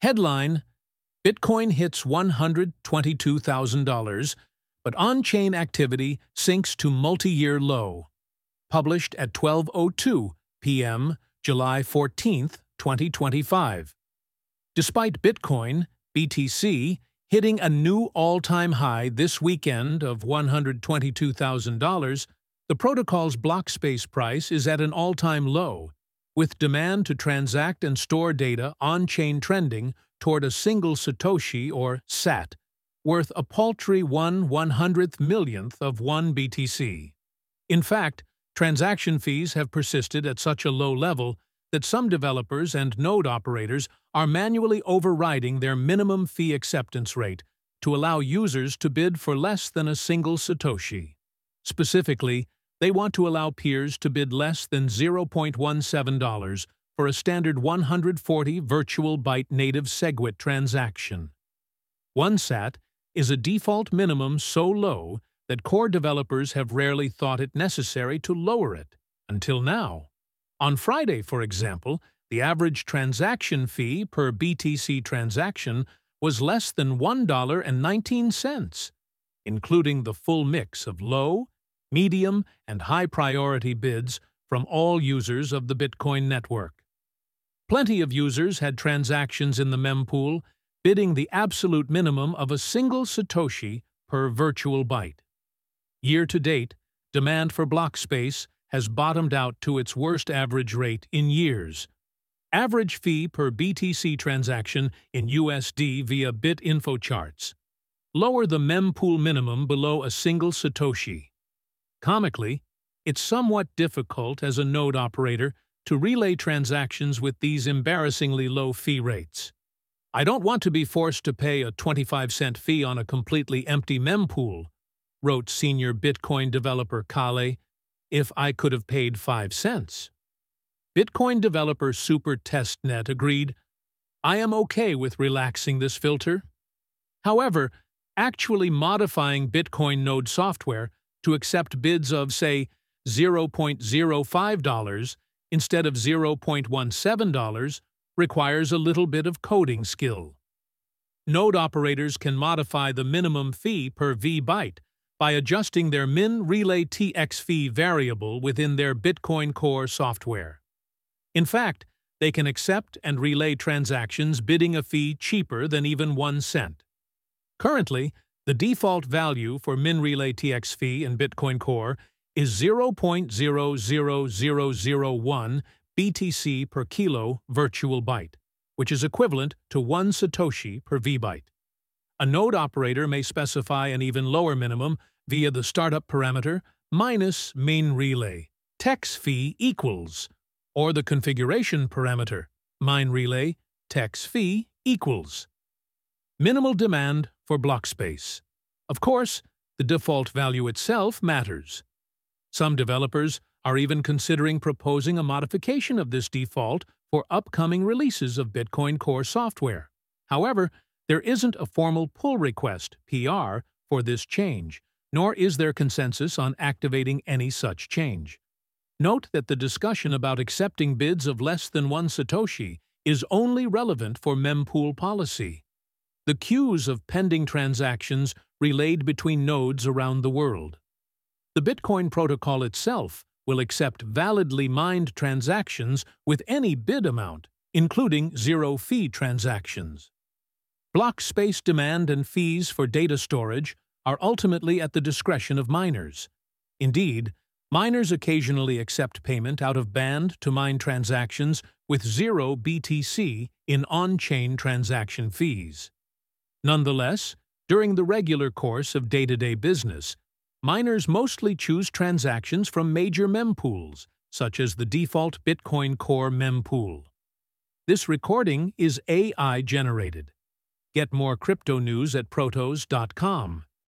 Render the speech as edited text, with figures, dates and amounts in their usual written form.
Headline: Bitcoin hits $122,000, but on-chain activity sinks to multi-year low. Published at 12:02 p.m., July 14, 2025. Despite Bitcoin, BTC, hitting a new all-time high this weekend of $122,000, the protocol's block space price is at an all-time low, with demand to transact and store data on-chain trending toward a single Satoshi, or SAT, worth a paltry 1/100th millionth of 1 BTC. In fact, transaction fees have persisted at such a low level that some developers and node operators are manually overriding their minimum fee acceptance rate to allow users to bid for less than a single Satoshi. Specifically, they want to allow peers to bid less than $0.17 for a standard 140 virtual byte native SegWit transaction. 1 SAT is a default minimum so low that core developers have rarely thought it necessary to lower it, until now. On Friday, for example, the average transaction fee per BTC transaction was less than $1.19, including the full mix of low, medium, and high-priority bids from all users of the Bitcoin network. Plenty of users had transactions in the mempool bidding the absolute minimum of a single Satoshi per virtual byte. Year-to-date, demand for block space has bottomed out to its worst average rate in years. Average fee per BTC transaction in USD via BitInfo charts. Lower the mempool minimum below a single Satoshi. Comically, it's somewhat difficult as a node operator to relay transactions with these embarrassingly low fee rates. I don't want to be forced to pay a 25-cent fee on a completely empty mempool, wrote senior Bitcoin developer Kale, if I could have paid 5 cents. Bitcoin developer Super Testnet agreed, I am okay with relaxing this filter. However, actually modifying Bitcoin node software to accept bids of, say, $0.05 instead of $0.17 requires a little bit of coding skill. Node operators can modify the minimum fee per V-byte by adjusting their min relay TX fee variable within their Bitcoin Core software. In fact, they can accept and relay transactions bidding a fee cheaper than even 1 cent. Currently, the default value for min relay TX fee in Bitcoin Core is 0.00001 BTC per kilo virtual byte, which is equivalent to 1 Satoshi per V-byte. A node operator may specify an even lower minimum via the startup parameter minus min relay TX fee equals, or the configuration parameter min relay TX fee equals. Minimal demand for block space. Of course, the default value itself matters. Some developers are even considering proposing a modification of this default for upcoming releases of Bitcoin Core software. However, there isn't a formal pull request (PR) for this change, nor is there consensus on activating any such change. Note that the discussion about accepting bids of less than 1 Satoshi is only relevant for mempool policy. The queues of pending transactions relayed between nodes around the world. The Bitcoin protocol itself will accept validly mined transactions with any bid amount, including zero-fee transactions. Block space demand and fees for data storage are ultimately at the discretion of miners. Indeed, miners occasionally accept payment out of band to mine transactions with 0 BTC in on-chain transaction fees. Nonetheless, during the regular course of day-to-day business, miners mostly choose transactions from major mempools, such as the default Bitcoin Core mempool. This recording is AI-generated. Get more crypto news at protos.com.